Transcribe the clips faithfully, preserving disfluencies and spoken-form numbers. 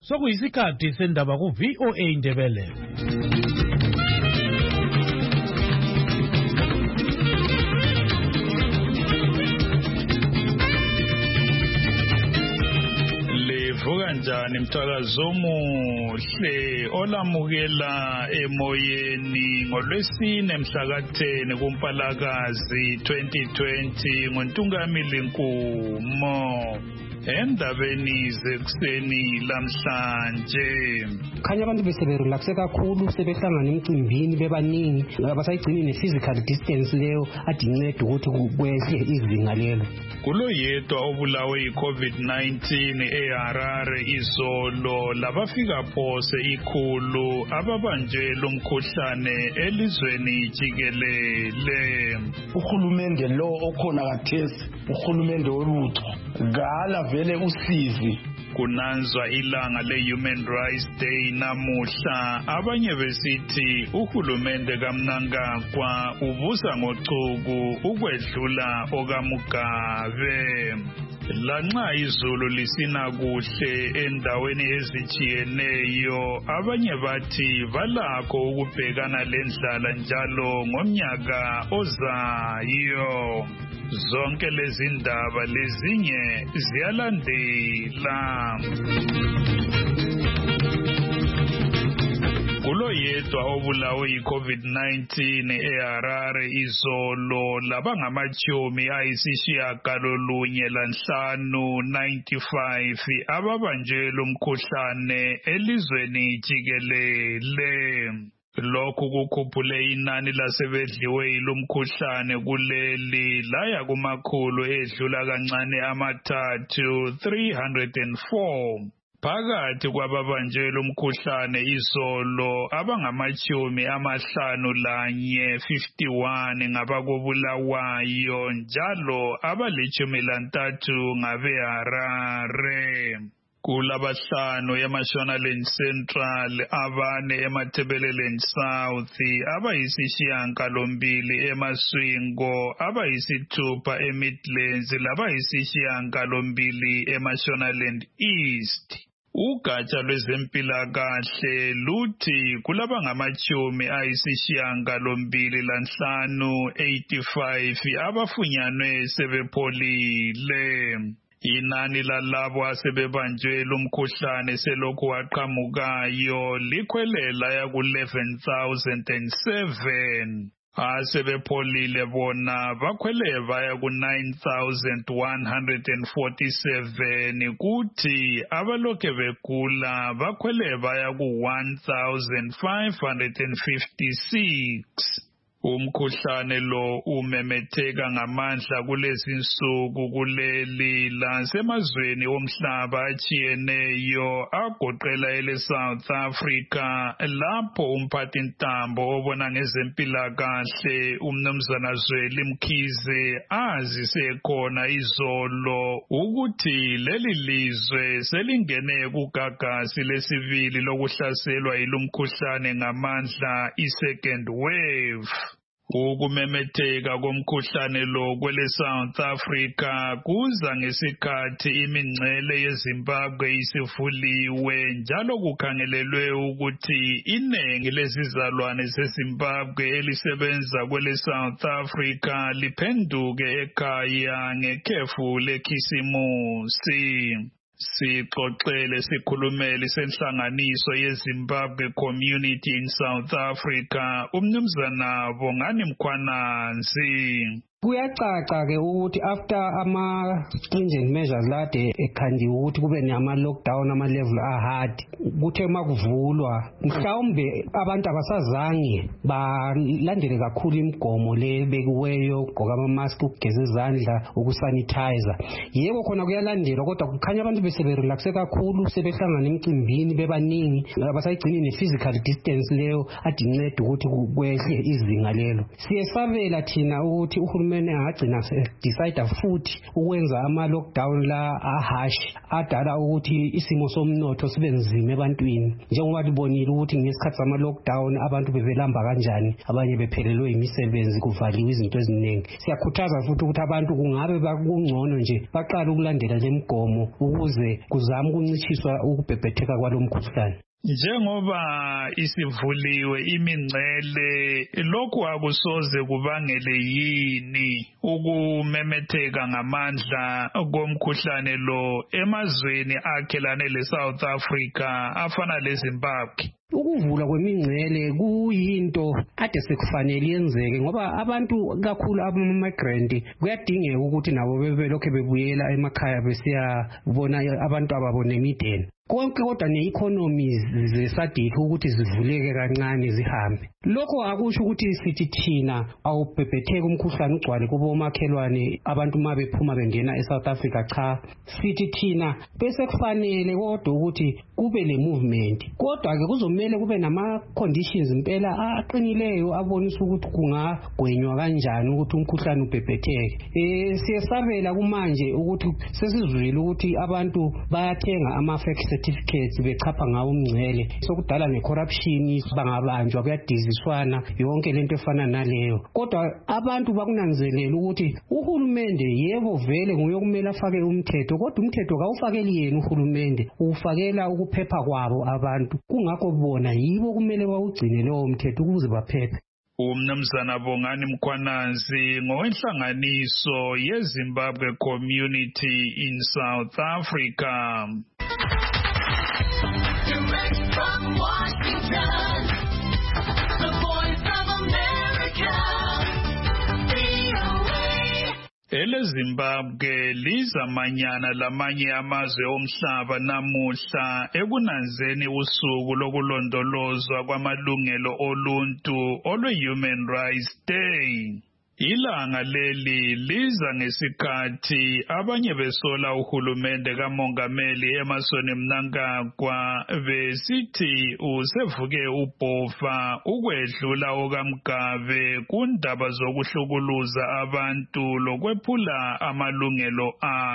Sokuyisikhathi sendaba ku V O A Indebele. Levuka njani mthakazo omuhle olamukela emoyeni ngolwesine mhla ka ten kuMpalakazi twenty twenty ngoNtungamili Nkumo. Endabeni zekuseni lamhlanje khanya abantu beseberelaxe kakhulu sebehlangana emcimbini bebaningi abasayigcini ne physical distance leyo adincede ukuthi kwehle izinga lelo. Kulo yedwa obulawe iCovid nineteen eHarare izolo labafika phose ikhulu ababanjela umkhuhlane elizweni jikelele. Uhulumende lo okhona kathesi uhulumende webutho gala vele usizi kunanzwa ilanga le-Human Rights Day namuhla abanye besithi uhulumende kaMnangagwa ubusa ngochuku ukwedlula okaMugabe. Lanxa izulu lisina kuhle endaweni ezijiyeneyo abanye bathi balakho ukubhekana lendlala njalo ngomnyaka ozayo. Zonke lezi ndaba lezinye ziyalandela. Kulo yedwa obulawe iCovid nineteen eHarare izolo labangamachumi ayisishiyagalolunye lanhlanu ninety-five ababanjela umkhuhlane elizweni jikelele. Lokhu kukhuphule inani lasebedliwe ilomkhuhlane kuleli laya kumakhulu edlula kancane amathathu three hundred four. Phakathi kwababanjela umkhuhlane izolo abangamachumi amahlanu lanye fifty-one ngabakobulawayo njalo abalichumi lantathu ngabeHarare. Kulabahlanu eMashonaland Central, abane eMatabeleland South, abayisishiyagalombili eMaswingo, abayisithupha eMidlands, labayisishiyagalombili eMashonaland East. Ugatsha lwezempilakahle luthi kulabangamachumi ayisishiyagalombili lanhlanu eighty-five abafunyanwe sebepholile. Inani lalabo asebebanjwe umkhuhlane selokhu waqhamukayo likhwelela yaku eleven thousand seven. Asebepholile bona bakhwele baya ku nine thousand one hundred forty-seven kuthi abalokhe begula bakhwele baya ku one thousand five hundred fifty-six. Umkhuhlane lo umemetheka ngamandla kulezi insuku kuleli lasemazweni omhlaba ajiyeneyo agoqela ele South Africa lapho umphathintambo obona ngezempilakahle umnumzana Zweli Mkhize azise khona izolo ukuthi leli lizwe selingene kugagasi lesibili lokuhlaselwa ilomkhuhlane ngamandla i-second wave. Ukumemetheka komkhuhlane lo kwele South Africa kuza ngesikhathi imingcele yeZimbabwe isivuliwe njalo kukhangelelwe ukuthi inengi lezizalwane zeZimbabwe elisebenza kwele South Africa liphenduke ekhaya ngekhefu lekhisimusi. Sixoxele sikhulumeli senhlanganiso yeZimbabwe Community in South Africa umnumzana Bongani Mkhwananzi. Kuyacaca ke ukuthi after ama stringent measures lade ekhandiwe ukuthi kube nama lockdown ama level a hard kuthe makuvulwa mhlawumbe abantu abasazange balandele kakhulu imigomo le bekuweyo ugqoka ama mask ukugeza izandla ukusanitizer. Yebo khona kuyalandelwa kodwa kukhanya abantu beseberelaxe kakhulu sebehlangana emcimbini bebaningi abasayigcini ne physical distance leyo adincede ukuthi kwehle izinga lelo. Siyesabela thina ukuthi uhulumende uhulumeni angagcina decide futhi ukwenza ama lockdown la ahash adala ukuthi isimo somnotho sibe nzima ebantwini njengoba libonile ukuthi ngesikhathi sama lockdown abantu bebelamba kanjani abanye bephelelwe imisebenzi kuvaliwe izinto eziningi. Siyakhuthaza futhi ukuthi abantu kungabe bakungcono nje baqala ukulandela lemigomo ukuze kuzama ukuncitshiswa ukubhebhetheka kwalomkhuhlane. Njengoba isivuliwe imingcele, lokhu akusoze kubangele yini ukumemetheka ngamandla komkhuhlane lo emazweni akhelane leSouth Africa afana leZimbabwe? Ukuvula kwemingcele kuyinto ade sekufanele yenzeke ngoba abantu kakhulu abamigrant kuyadingeka ukuthi nabo bebelokho bebuyela emakhaya besiyabona abantu ababone imideni. Konke kodwa ne-economies zesadikho ukuthi zivuleke kancane zihambe. Lokho akusho ukuthi sithi thina awubhebhetheka umkhuhlane ugcwale kubo omakhelwane abantu uma bephuma bengena eSouth Africa, cha. Sithi thina bese kufanele kodwa ukuthi kube le movement. Kodwa ke kuzomela kube nama conditions impela aqinileyo abonisa ukuthi kungagwenywa kanjani ukuthi umkhuhlane ubhebhetheke. Eh siyesabela kumanje ukuthi sesizwile ukuthi abantu bayathenga ama fake certificates bechapha ngawo umngcele sokudala necorruption bangabanjwa kuyadiziswana yonke lento efana naleyo. Kodwa abantu bakunanzelela ukuthi uhulumende yebo vele nguye okumele afake umthetho, kodwa umthetho kawufakeli yena uhulumende, ufakela ukuphepha kwabo abantu. Kungakho bona yibo kumele bawugcine lowo mthetho ukuze baphephe. Umnumzana Bongani Mkhwanazi ngowenhlanganiso yeZimbabwe Community in South Africa. Direct from Washington, the Voice of America, V O A. EleZimbabwe lizamanyana lamanye amazwe omhlaba namuhla ekunanzeni usuku lokulondolozwa kwamalungelo oluntu olwe-Human Rights Day. Ilanga leli liza ngesikhathi abanye besola uhulumende kamongameli Emmerson Mnangagwa besithi usevuke ubhofa ukwedlula okamgabe kundaba zokuhlukuluza abantu lokwephula amalungelo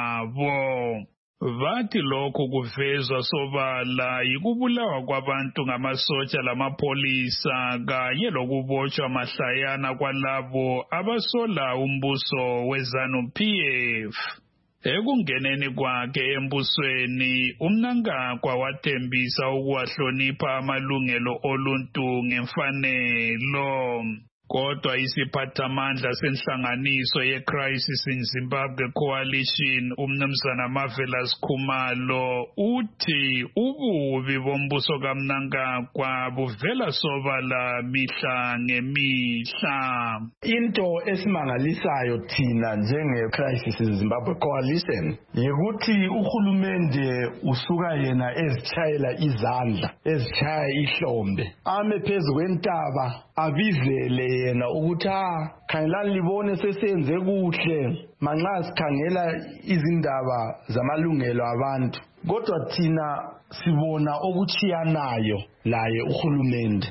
abo. Bathi lokho kuvezwa sobala yikubulawa kwabantu ngamasotsha lamapolisa kanye lokubotshwa mahlayana kwalabo abasola umbuso weZANU P F. Ekungeneni kwakhe embusweni, uMnangagwa wathembisa ukuwahlonipha amalungelo oluntu ngemfanelo. Kodwa isiphathamandla senhlanganiso ye-Crisis in Zimbabwe Coalition umnumzana Marvelous Khumalo uthi ububi bombuso kaMnangagwa buvela sobala mihla ngemihla. Into esimangalisayo thina njenge-Crisis in Zimbabwe Coalition yikuthi uhulumende usuka yena ezitshayela izandla, ezitshaya ihlombe, ame phezu kwentaba abizele yena ukuthi ha khangelani libone sesenze kuhle manxa sikhangela izindaba zamalungelo abantu. Kodwa thina sibona okuchiyanayo laye uhulumende.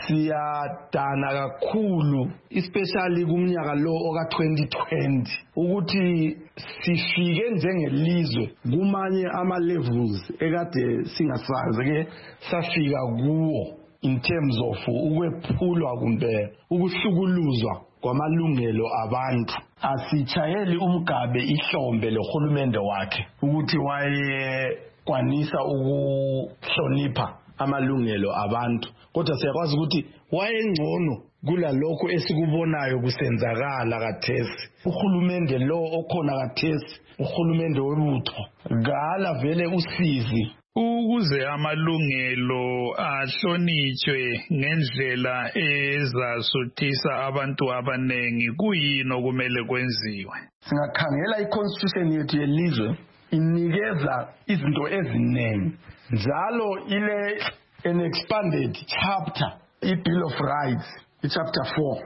Siyadana kakhulu especially kumnyaka lo oka twenty twenty ukuthi sifike njengelizwe kumanye ama levels ekade singasazi ke safika kuwo in terms of ukwephulwa kumbe ukuhlukuluzwa kwamalungelo abantu. Asichayeli umgabe ihlombe lohulumende wakhe ukuthi waye kwanisa ukuhlonipha amalungelo abantu, kodwa siyakwazi ukuthi wayengcono kula lokho esikubonayo kusenzakala kathesi. Uhulumende lo okhona kathesi, uhulumende webutho, gala vele usizi ukuze amalungelo ahlonitshwe ngendlela ezasuthisa abantu abanengi. Kuyini okumele kwenziwe? Singakhangela i-constitution yethu yelizwe inikeza izinto eziningi, njalo ile an expanded chapter, i-Bill of Rights, i-chapter four,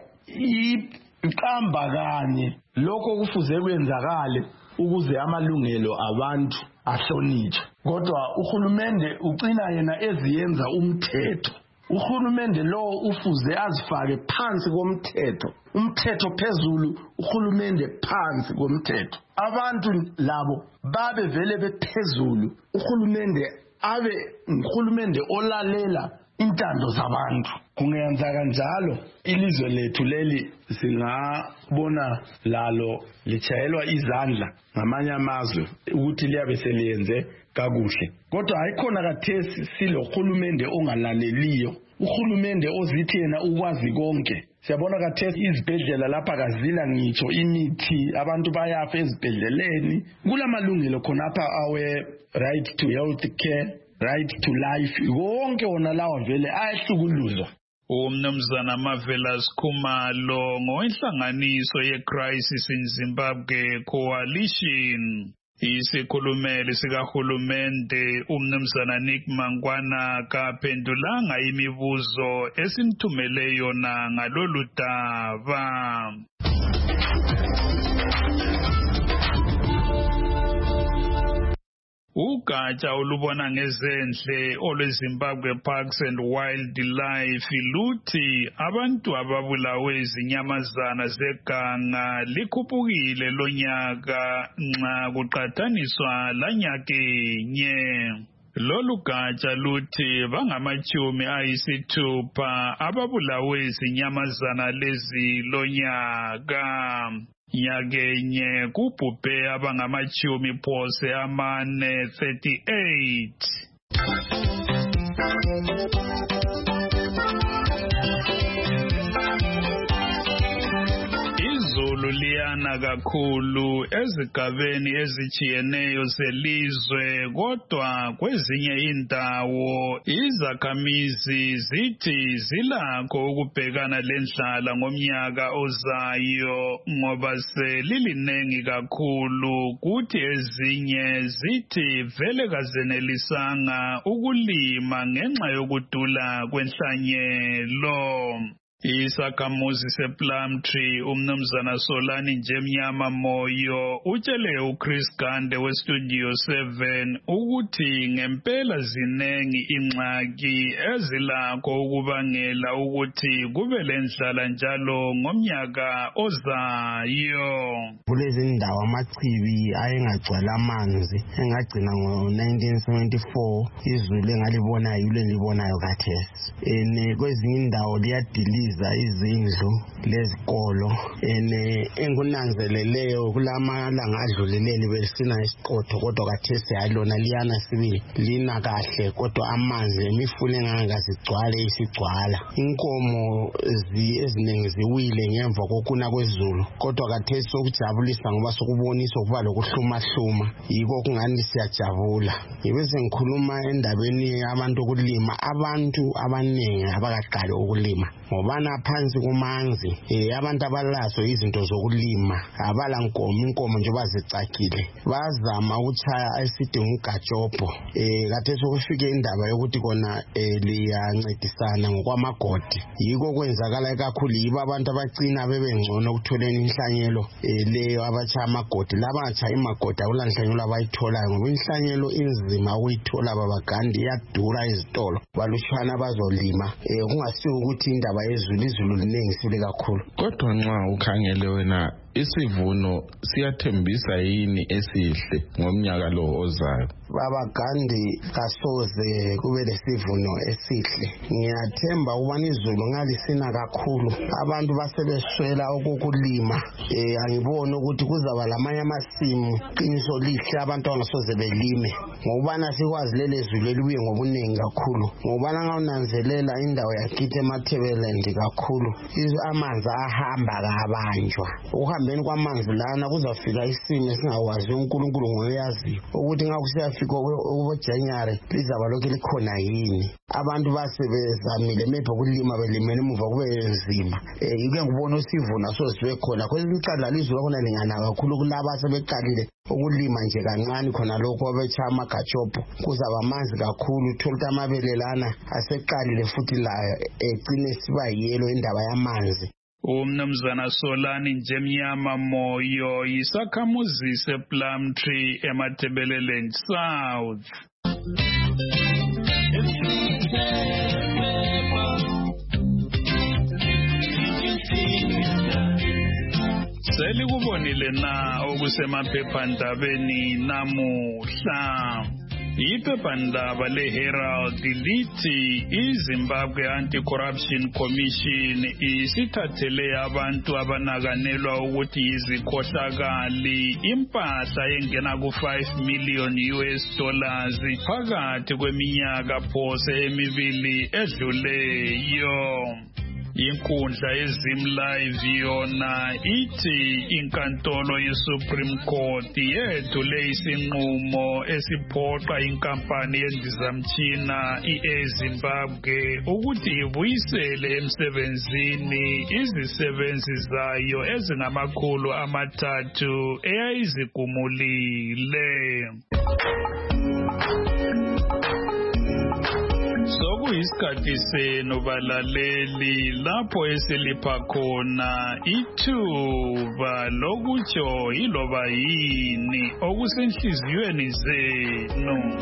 iqamba kanye lokho kufuze kwenzakale ukuze amalungelo abantu ahlonitshwe. Kodwa uhulumende ucina yena eziyenza umthetho uhulumende lo ufuze azifake phansi komthetho, umthetho phezulu, uhulumende phansi komthetho. Abantu labo babe vele bephezulu, uhulumende abe uhulumende olalela intando zabantu. Kungenza kanjalo ilizwe lethu leli singabona lalo lichayelwa izandla ngamanye amazwe ukuthi liyabe seliyenze kakuhle. Kodwa ayikhona kathesi silohulumende ongalaleliyo, uhulumende ozithi yena ukwazi konke. Siyabona kathesi izibhedlela lapha kazila ngitsho imithi, abantu bayafa ezibhedleleni. Kulamalungelo khonapha awe right to health care, right to life, wonke wona lawa vele ayahlukuluzwa. Umnumzana Marvelous Khumalo ngowenhlanganiso ye-Crisis in Zimbabwe Coalition. Isikhulumeli sikahulumende umnumzana Nick Mangwana kaphendulanga imibuzo esimthumele yona ngalolu daba. Ugatsha olubona ngezendle olweZimbabwe Parks and Wildlife luthi abantu ababulawe izinyamazana zeganga likhuphukile lonyaka nxa kuqhathaniswa lanyakenye. Lolu gatsha luthi bangamachumi ayisithupha ababulawe izinyamazana lezi lonyaka. Nyakenye kubhubhe abangamachumi phose amane thirty-eight. Izulu liyana kakhulu ezigabeni ezitshiyeneyo zelizwe, kodwa kwezinye indawo izakhamizi zithi zilakho ukubhekana lendlala ngomnyaka ozayo ngoba selilinengi kakhulu, kuthi ezinye zithi vele kazenelisanga ukulima ngenxa yokudula kwenhlanyelo. Isakhamuzi sePlumtree umnumzana Solani Njemnyama Moyo utshele uChris Gande weStudio seven ukuthi ngempela zinengi ingxaki ezilakho ukubangela ukuthi kube lendlala njalo ngomnyaka ozayo. Kulezi indawo amachibi ayengagcwala amanzi engagcina ngo nineteen seventy-four izulu engalibona yilo libonayo khathesi. Ene kwezinye indawo liyadiliza izindlu lezikolo. Ene engunanzeleleyo kulamalanga adluleleni besina isiqotho, kodwa khathesi ayilona liyana sibi lina kahle, kodwa amanzi emifule engangazigcwale isigcwala. Inkomo eziningi ziwile ngemva kokuna kwezulu, kodwa khathesi sokujabulisa ngoba sokubonisa ukuba lokuhluma hluma, yiko kungani siyajabula. Yibese ngikhuluma endabeni abantu ukulima, abantu abaningi abakaqali ukulima ngobana phansi kumanzi. Eh abantu abalazo izinto zokulima abala nkomo, inkomo nje bazicakile, bazama ukuchaya ayisithi ngugajobo. Eh kade sokufike indaba yokuthi kona liyancedisana ngokwamagodi, yiko kwenzakala kakhulu. Yibo abantu abagcina bebengcono ukutholeni inhlanyelo leyo abachaya amagodi. Laba achaya imagodi akulanhlanyelo abayitholayo ngoba inhlanyelo inzima ukuyithola babagandi, iyadura izitolo, balutshwana bazolima. Eh kungasiyo ukuthi indaba yezulu izulu linengi sile kakhulu. Kodwa nxa ukhangele wena isivuno siyathembisa yini esihle ngomnyaka lo ozayo? Babagandi kasoze kube lesivuno esihle. Ngiyathemba ubani izulu ngalisina kakhulu, abantu basebeswela ukukulima. Eh angibona ukuthi kuzaba lamanye amasimu qiniso lihle abantu angasoze belime ngobana sikwazi lele zulu elibuye ngobunengi kakhulu. Ngobana ngawunanzelela indawo yakithi eMathebeleland kakhulu amanzi ahamba kabanjwa. Ukuhambeni kwamanzi lana kuzafika isimo singawazi uNkulunkulu ngoyazi ukuthi ngakusiyafika ubo January lizaba lokho likhona yini. Abantu basebezamile mepha kulima belimela emuva kube nzima. Eh yike ngibona usivuno sosibe khona kwezicala lizulu khona lingana kakhulu kulaba sebeqalile ukulima nje kancane khona lokho abecha amagajobo kuzaba amanzi kakhulu. Uthola amabele lana aseqalile futhi la egcine siba yelo indaba yamanzi. Umnumzana Solani Njemnyama Moyo isakhamuzi sePlumtree eMathebeleland South. selikubonile na okusemaphephandabeni namuhla. Iphephandaba leHerald lithi iZimbabwe Anti-Corruption Commission isithathele abantu abanakanelwa ukuthi yizikhohlakali impahla engena ku five million U S dollars phakathi kweminyaka phose emibili edluleyo. Inkundla yeZimlive yona ithi inkantolo yeSupreme Court yethule isinqumo esiphoqa inkampani yendizamtshina i-Air Zimbabwe ukuthi ibuyisele emsebenzini izisebenzi zayo ezingamakhulu amathathu eyayizigumulile. Sokuyisikhathi senu balaleli lapho esilipha khona ithuba lokutsho iloba yini okusenhliziyweni zenu.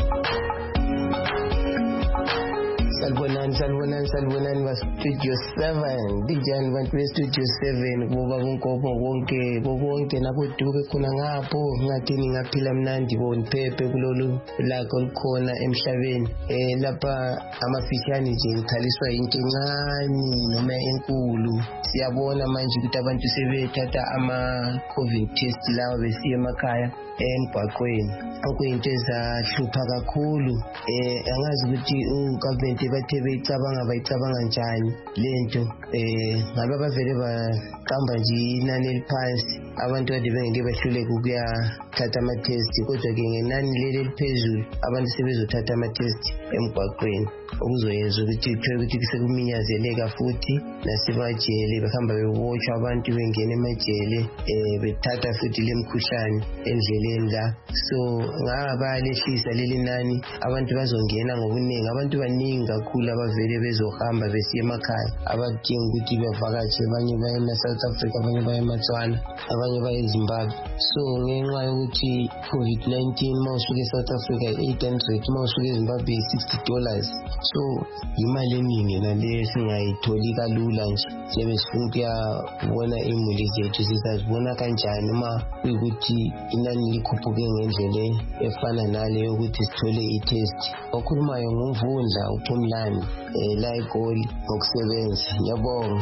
Salbonani, salbonani, salbonani ba Studio seven. Dijani bantu be Studio seven kuba kunkomo konke bonke nakuduke khona ngapho ngathini ngaphila mnandi bonpepe kulolu lakho likhona emhlabeni. Eh lapha amafishani nje ngikhaliswa into encane noma enkulu. Siyabona manje ukuthi abantu sebethatha ama COVID test lawo besiya emakhaya emgwaqweni. Okuyinto ezahlupha kakhulu. Eh angazi ukuthi ugovernment bathe beyicabanga bayicabanga njani lento eh ngabe bavele baqamba nje inani eliphansi abantu kade bengeke behluleke ukuya thatha ama test kodwa ke ngenani leli liphezulu abantu sebezothatha ama test emgwaqweni okuzoyenza ukuthi kuthiwe ukuthi sekumnyazeleka futhi nasebajele behamba beboshwa abantu bengena emajele eh bethatha futhi lemkhuhlane endleleni la so ngabalehlisa leli nani abantu bazongena ngobuningi abantu baningi kakhulu abavele bezohamba besiya emakhaya abadinga ukuthi bevakatshe abanye baye eSouth Africa abanye baye eMatswana abanye baye eZimbabwe so ngenxa yokuthi COVID nineteen mawusuka eSouth Africa eight hundred mawusuka eZimbabwe sixty dollars so imali eningi nale singayitholi kalula nje sibe sifuna ukuyabona imuli zethu sizazibona kanjani uma ukuthi inani likhuphuke ngendlela efana nale yokuthi sithole i-test okhulumayo ngumvundla uphumlani eh la eGoli ngokusebenza ngiyabonga.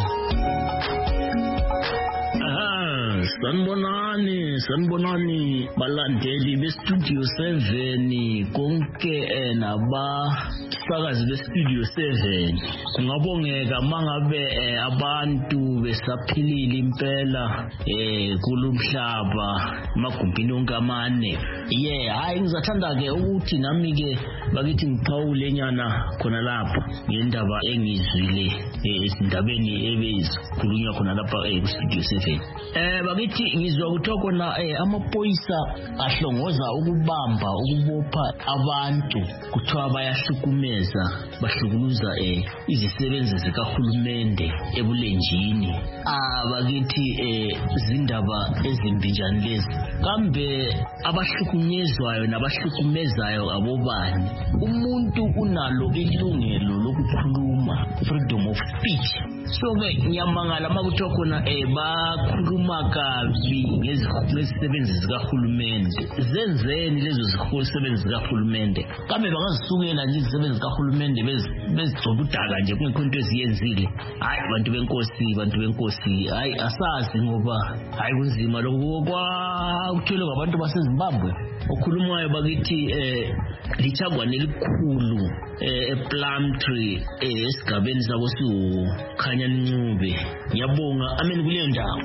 Sanibonani, sanibonani balandeli beStudio seven konke nabasakazi beStudio seven. Kungabongeka mangabe abantu besaphilile impela eh kulumhlaba magumbini onke amane. Yeah, hayi ngizathanda ke ukuthi nami ke bakithi ngiphawule nyana khona lapha ngendaba engizwile ezindabeni ebezikhulunywa khona lapha eStudio seven. Eh bakithi ngizwa kuthoko na eh amaphoyisa ahlongoza ukubamba ukubopha abantu kuthiwa bayahlukumeza bahlukuluza eh izisebenzi zikahulumende ebulenjini. Ah bakithi eh zindaba ezimbi njani lezi kambe abahlukunyezwayo nabahlukumezayo abobani. Umuntu unalo ilungelo lokukhuluma, freedom of speech. So ke nyamangala makuthiwa khona eh bakhuluma kabi ngezisebenzi zikahulumende. Zenzeni lezo zisebenzi zikahulumende? Kambe bangazisukela nje izisebenzi zikahulumende bezigcoba udaka nje kungekho into eziyenzile. Hayi bantu benkosi, bantu benkosi, hayi asazi ngoba hayi kunzima lokho kwa uthule ngabantu baseZimbabwe. Okhulumayo bakithi eh lichagwane elikhulu eh ePlumtree eh esigabeni sabo sikhanya Ncube. Ngiyabonga amen kuleyo ndawo.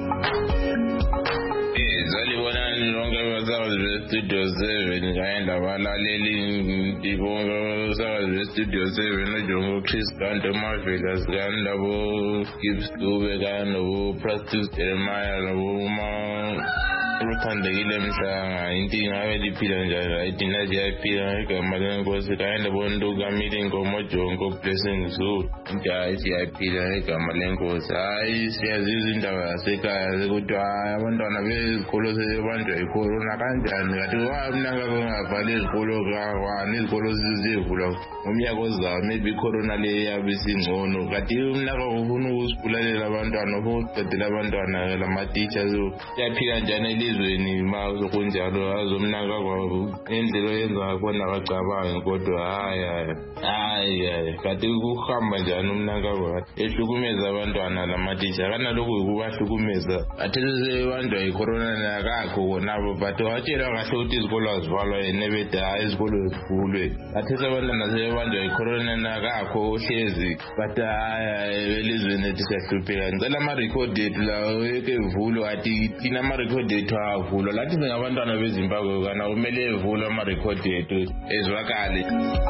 Eh zalibonani lonke basazi beStudio seven ngaenda balaleli ndibonga basazi beStudio seven nojongo Chris Kanto Marvelous kanda bo Gibbs Dube kanda bo Practice Jeremiah no ma Uluthandekile Mhlanga inkinga abeliphila njalo ayidina siyaphila igama lenkosi kayenda bonto kamile inkomo jongo blessing Zulu nja siyaphila igama lenkosi hayi siyaziza indaba yasekhaya sekuthiwa abantwana bezikolo sebanjwa icorona kanjani kathi wamnanga kungavali izikolo kwani izikolo zizivula umnyaka ozayo maybe icorona le yabisingcono kathi umnaka ufuna ukusibulalela abantwana ufuna ukuqedela abantwana lama-teachers siyaphila njani elizweni ma kunjalo azomnaka kwabo indlela oyenza ngakhona kacabangi kodwa hayi hayi hayi kathi kuhamba njani umnaka kwabo ehlukumeza abantwana lama-teacher kanalokhu yikubahlukumeza athi sebanjwa icorona nakakho konabo but watshela kahle ukuthi izikolo azivalwa yena bethi hayi izikolo zivulwe athi abantwana sebanjwa icorona nakakho ohlezi but hayi elizweni ethi siyahlupheka ngicela ama-record ethu lawo eke vulwe athi thina ama-record ethu avulwa lathi singabantwana bezimbabwe kana kumele evulwe ama-record ethu ezwakale.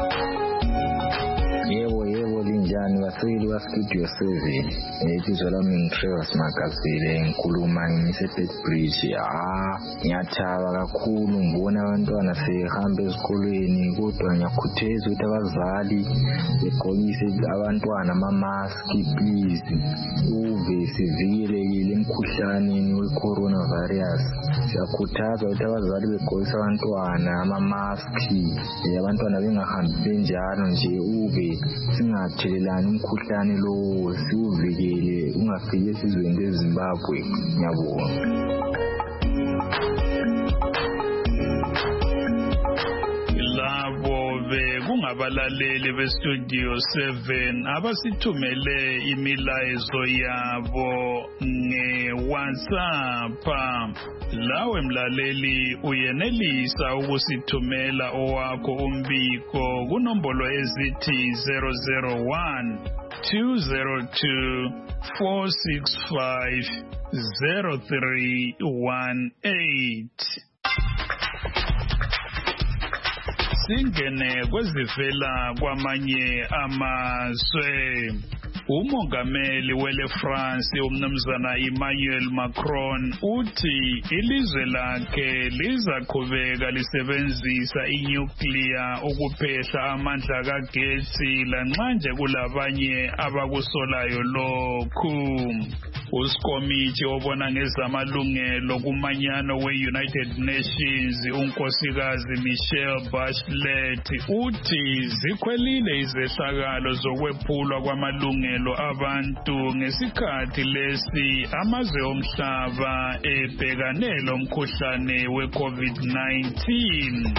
Yebo yebo linjani baseli ba Studio seven ibizo lami ngiTrevor Magazile ngikhuluma ngise-Bedbridge. Ah ngiyathaba kakhulu ngibona abantwana sehamba ezikolweni kodwa ngiyakhutheza ukuthi abazali begqokise abantwana ama-mask please uve sivikelekile emkhuhlaneni we-coronavirus. Siyakhuthaza ukuthi abazali begqokise abantwana ama-mask abantwana bengahambi benjalo nje uve singathelelani umkhuhlane lo siuvikele ungafike esizweni leZimbabwe. Ngiyabonga. Kungabalaleli beStudio seven abasithumele imilayezo yabo nge-WhatsApp. Lawe mlaleli uyenelisa ukusithumela owakho umbiko kunombolo ezithi zero zero one two zero two four six five zero three one eight. Singene kwezivela kwamanye amazwe. Umongameli wele France umnumzana Emmanuel Macron uthi ilizwe lakhe lizaqhubeka lisebenzisa inuclear ukuphehla amandla kagesi lanxa nje kulabanye abakusolayo lokhu. Usikomithi obona ngezamalungelo kumanyano we-United Nations unkosikazi Michelle Bachelet uthi zikhwelile izehlakalo zokwephulwa kwamalungelo abantu ngesikhathi lesi amazwe omhlaba ebhekane lomkhuhlane we-COVID nineteen.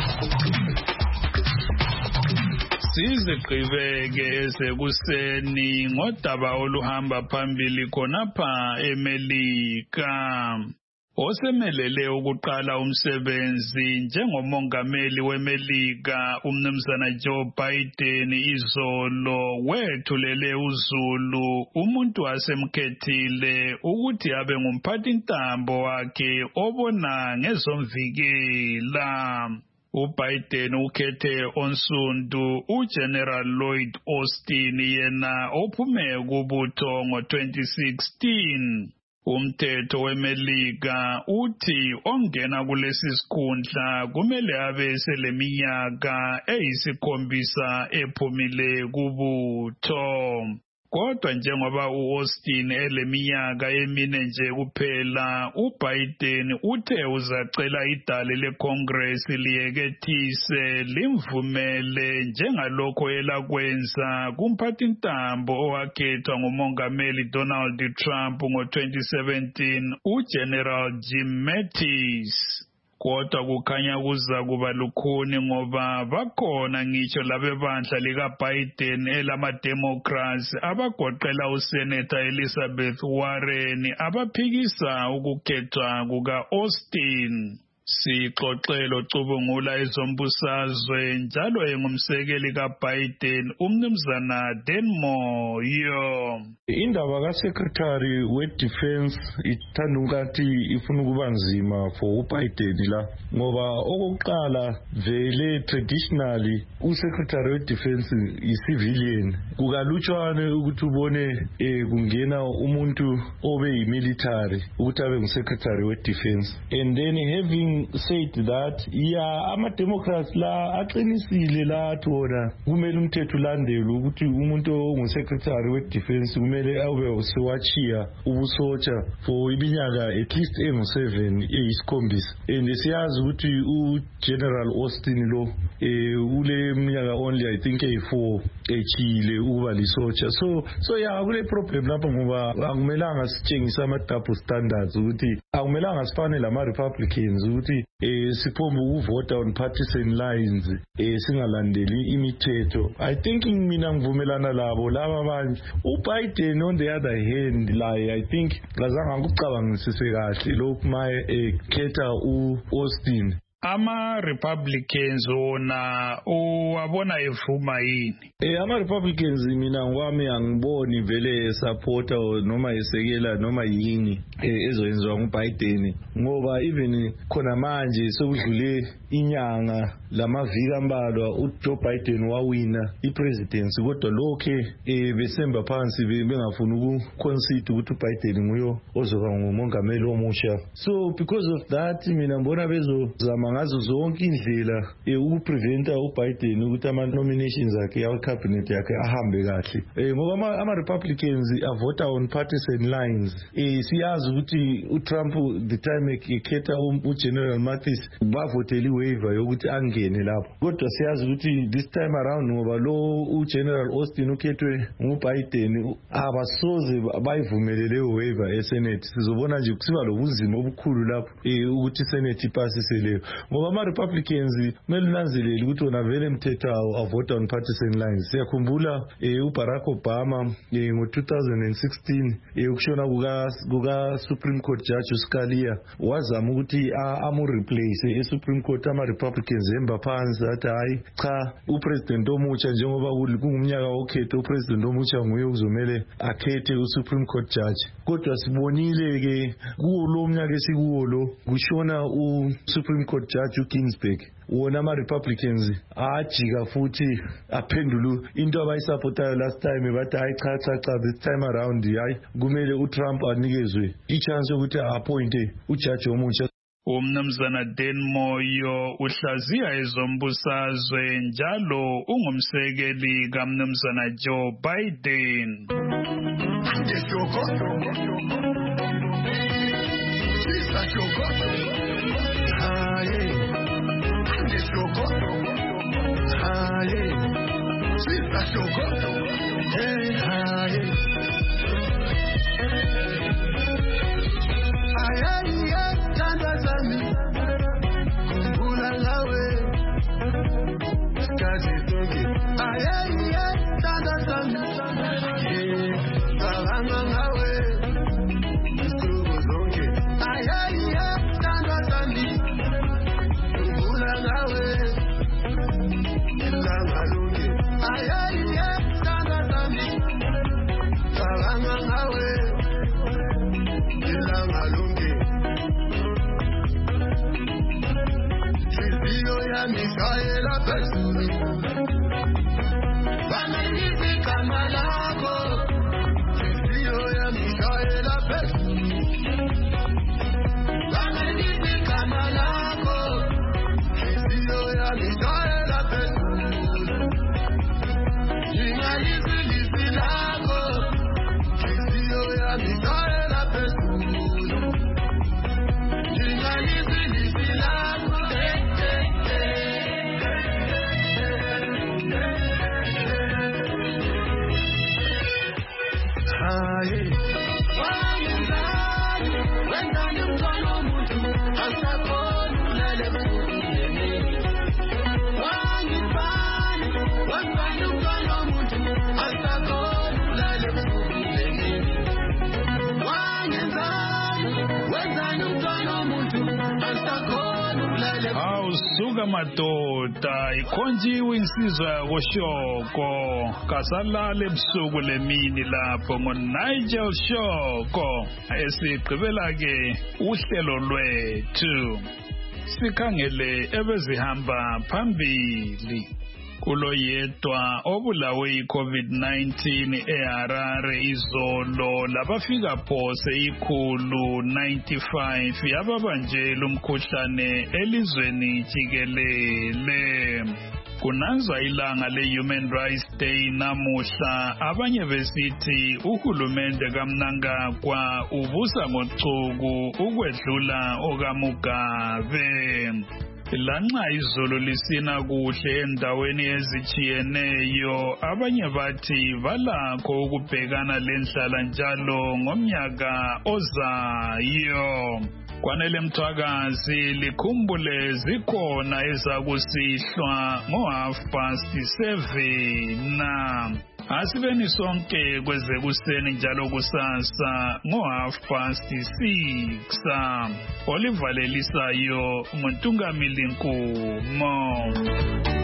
Sizigqibeke ezekuseni ngodaba oluhamba phambili khonapha eMelika. Osemelele ukuqala umsebenzi njengomongameli weMelika umnumzana Joe Biden izolo wethulele uZulu umuntu wasemkhethile ukuthi abe ngumphathintambo wakhe obona ngezomvikela. uBiden ukhethe onsundu uGeneral Lloyd Austin yena ophume kubutho ngo twenty sixteen. Umthetho weMelika uthi ongena kulesi sikhundla kumele abe seleminyaka eyisikhombisa ephumile kubutho. Kodwa njengoba uAustin eleminyaka emine nje kuphela, uBiden uthe uzacela idale leCongress liyekethise limvumele njengalokho elakwenza kumphathintambo owakhethwa ngumongameli Donald Trump ngo twenty seventeen uGeneral Jim Mattis. Kodwa kukhanya kuza kuba lukhuni ngoba bakhona ngitsho labebandla likaBiden elama-Democrats abagoqela uSenator Elizabeth Warren abaphikisa ukukhethwa kuka-Austin. Sixoxelo cubungula ezombusazwe njalo engumsekeli kaBiden umnumzana Denmore yo. Indaba kaSecretary we-Defense ithanda ungathi ifuna ukuba nzima for uBiden la ngoba okokuqala vele traditionally uSecretary we-Defense i-civilian kukalutshwane ukuthi ubone eh, kungena umuntu obe yi-military ukuthi abe ngu-Secretary we-Defense. And then having said that, yeah, ama-Democrats la aqinisile la thona kumele umthetho ulandelwe ukuthi umuntu ongu-Secretary we-Defense kumele abe sewachiya ubusotsha for iminyaka at least engu-seven eyisikhombisa. And siyazi ukuthi u-General Austin lo eh, ule minyaka only I think eyi-four echile ukuba lisotsha. So so yeah, kule problem lapho ngoba akumelanga sitshengisa ama-double standards ukuthi akumelanga sifane lama-Republicans ukuthi eh siphombe ukuvota on partisan lines eh singalandeli imithetho. I think mina ngivumelana labo laba abanye. uBiden on the other hand like I think ngazange ngikucabangisise kahle lokhu maye ekhetha uAustin. Ama-Republicans wona uwabona evuma yini? Eh ama-Republicans mina ngwami angiboni vele supporta noma esekela noma yini ezoyenziwa nguBiden ngoba even khona manje sokudlule inyanga lamaviki ambalwa uJoe Biden wawina ipresidency kodwa lokho eh besemba phansi bengafuna ukuconcede ukuthi uBiden nguyo ozoba ngumongameli omusha. So because of that mina ngibona bezozama ngazo zonke indlela ukupreventa uBiden ukuthi ama nominations akhe yawo cabinet yakhe ahambe kahle eh ngoba ama Republicans avota on partisan lines. Eh siyazi ukuthi uTrump the time ekhetha uGeneral Mattis bavotela iwaiver yokuthi angene lapho kodwa siyazi ukuthi this time around ngoba lo uGeneral Austin ukhethwe nguBiden abasoze bayivumelele iwaiver eSenate. Sizobona nje kusiba lobuzima obukhulu lapho eh ukuthi Senate ipasise leyo ngoba ama-Republicans kumele nanzelele ukuthi wona vele mthetho avota on partisan lines. Siyakhumbula eh, uBarack Obama eh, ngo-two thousand sixteen eh, ukushona kuka-Supreme Court Judge uScalia wazama ukuthi amu-replace e-Supreme Court ama-Republicans emba phansi athi hayi cha upresident omutsha njengoba kungumnyaka wokhetho upresident omutsha nguye uzomele akhethe uSupreme Court Judge. Kodwa sibonile-ke kuwo lo mnyaka esikuwo lo kushona uSupreme Court Judge uGinsburg wona ama-Republicans ajika futhi aphendulu into abayisupportayo last time bathi hayi cha cha cha this time around hayi kumele uTrump anikezwe ichance yokuthi appointe ujaji omusha. Umnumzana Denmore uhlaziya ezombusazwe njalo ungumsekeli kaMnumzana Joe Biden. Vuka madoda ikhonjiwe insizwa yakoShoko kasalale ebusuku lemini lapho ngoNigel Shoko esigqibela ke uhlelo lwethu sikhangele ebezihamba phambili kulo yedwa obulawe i-COVID nineteen eHarare izolo labafika phose ikhulu ninety-five yababanjela umkhuhlane elizweni jikelele. Kunanzwa ilanga le-Human Rights Day namuhla, abanye besithi uhulumende kaMnangagwa ubusa ngochuku ukwedlula okaMugabe. Lanxa izulu lisina kuhle endaweni ezijiyeneyo, abanye bathi balakho ukubhekana lendlala njalo ngomnyaka ozayo. Kwanele Mthwakazi likhumbule zikhona ezakusihlwa ngo half past seven. Asibeni sonke kweze kuseni njalo kusasa ngo half past six. Olivalelisayo Muntungamili Nkumo.